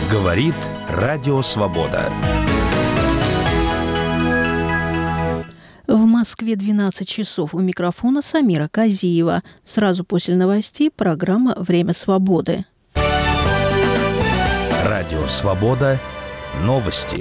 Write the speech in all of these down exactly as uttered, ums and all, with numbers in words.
Говорит Радио Свобода. В Москве двенадцать часов. У микрофона Самира Казиева. Сразу после новостей программа «Время свободы». Радио Свобода. Новости.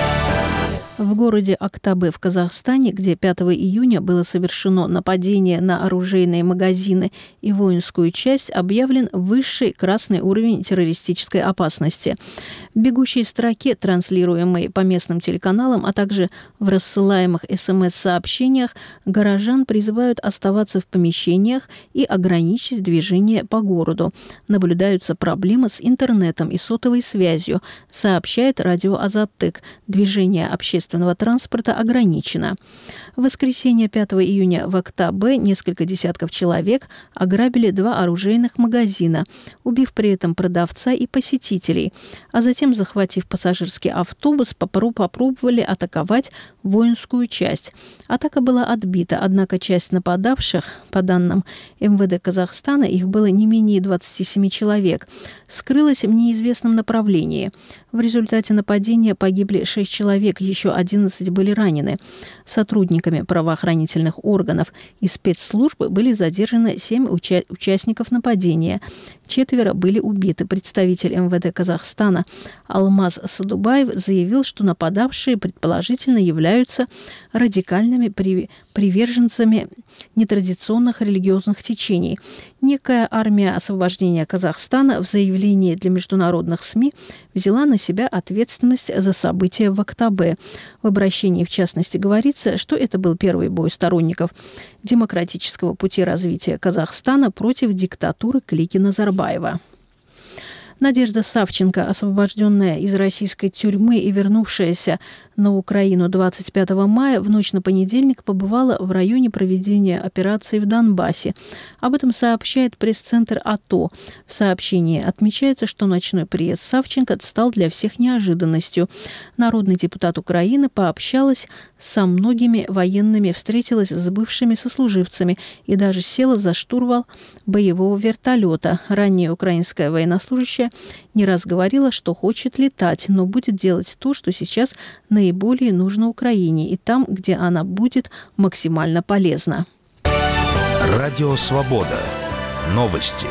В городе Актабе в Казахстане, где пятого июня было совершено нападение на оружейные магазины и воинскую часть, объявлен высший красный уровень террористической опасности. В бегущей строке, транслируемой по местным телеканалам, а также в рассылаемых СМС-сообщениях, горожан призывают оставаться в помещениях и ограничить движение по городу. Наблюдаются проблемы с интернетом и сотовой связью, сообщает радио Азаттык. Движение общественного транспорта ограничено. В воскресенье пятого июня в Актабе несколько десятков человек ограбили два оружейных магазина, убив при этом продавца и посетителей, а затем, захватив пассажирский автобус, попробовали атаковать воинскую часть. Атака была отбита, однако часть нападавших, по данным эм вэ дэ Казахстана, их было не менее двадцати семи человек, скрылась в неизвестном направлении. В результате нападения погибли шесть человек, еще одиннадцать были ранены. Сотрудниками правоохранительных органов и спецслужб были задержаны семь уча- участников нападения. Четверо были убиты. Представитель эм вэ дэ Казахстана Алмаз Садубаев заявил, что нападавшие предположительно являются радикальными при- приверженцами нетрадиционных религиозных течений. Некая армия освобождения Казахстана в заявлении для международных СМИ взяла на себя ответственность за события в Актабе. В обращении, в частности, говорится, что это был первый бой сторонников демократического пути развития Казахстана против диктатуры клики Назарбаева. Надежда Савченко, освобожденная из российской тюрьмы и вернувшаяся на Украину двадцать пятого мая, в ночь на понедельник побывала в районе проведения операции в Донбассе. Об этом сообщает пресс-центр АТО. В сообщении отмечается, что ночной приезд Савченко стал для всех неожиданностью. Народный депутат Украины пообщалась со многими военными, встретилась с бывшими сослуживцами и даже села за штурвал боевого вертолета. Ранее украинская военнослужащая не раз говорила, что хочет летать, но будет делать то, что сейчас наиболее нужно Украине, и там, где она будет максимально полезна. Радио Свобода. Новости.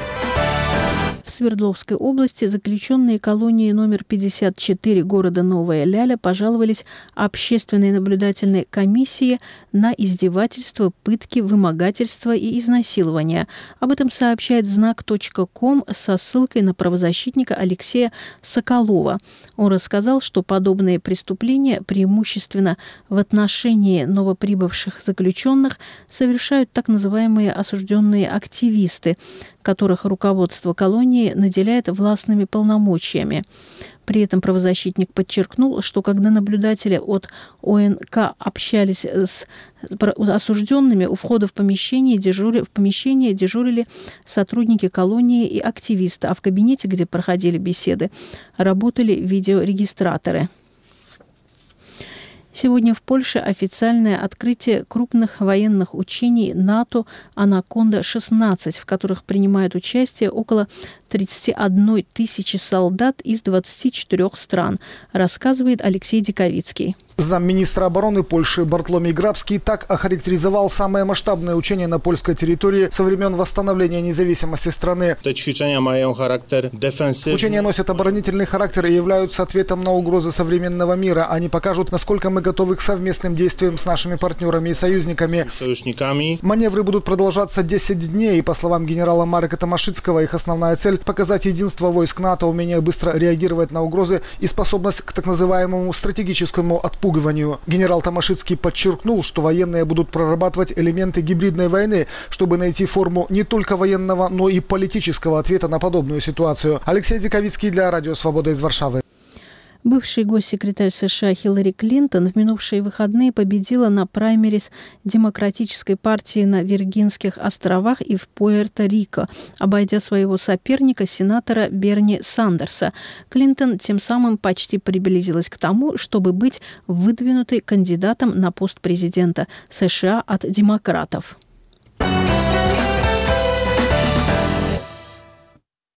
В Свердловской области заключенные колонии номер пятьдесят четыре города Новая Ляля пожаловались общественной наблюдательной комиссии на издевательства, пытки, вымогательства и изнасилования. Об этом сообщает знак точка ком со ссылкой на правозащитника Алексея Соколова. Он рассказал, что подобные преступления преимущественно в отношении новоприбывших заключенных совершают так называемые осужденные активисты, которых руководство колонии наделяет властными полномочиями. При этом правозащитник подчеркнул, что когда наблюдатели от о эн ка общались с осужденными, у входа в помещение, дежури, в помещение дежурили сотрудники колонии и активисты, а в кабинете, где проходили беседы, работали видеорегистраторы. Сегодня в Польше официальное открытие крупных военных учений НАТО «Анаконда-шестнадцать», в которых принимают участие около тридцать одна тысяча солдат из двадцати четырёх стран, рассказывает Алексей Диковицкий. Замминистра обороны Польши Бартломей Грабский так охарактеризовал самое масштабное учение на польской территории со времен восстановления независимости страны. Учения носят оборонительный характер и являются ответом на угрозы современного мира. Они покажут, насколько мы готовы к совместным действиям с нашими партнерами и союзниками. Маневры будут продолжаться десять дней, и, по словам генерала Марека Томашицкого, их основная цель – показать единство войск НАТО, умение быстро реагировать на угрозы и способность к так называемому стратегическому отпугиванию. Генерал Томашицкий подчеркнул, что военные будут прорабатывать элементы гибридной войны, чтобы найти форму не только военного, но и политического ответа на подобную ситуацию. Алексей Диковицкий для Радио Свобода из Варшавы. Бывший госсекретарь США Хиллари Клинтон в минувшие выходные победила на праймерис Демократической партии на Виргинских островах и в Пуэрто-Рико, обойдя своего соперника, сенатора Берни Сандерса. Клинтон тем самым почти приблизилась к тому, чтобы быть выдвинутой кандидатом на пост президента США от демократов.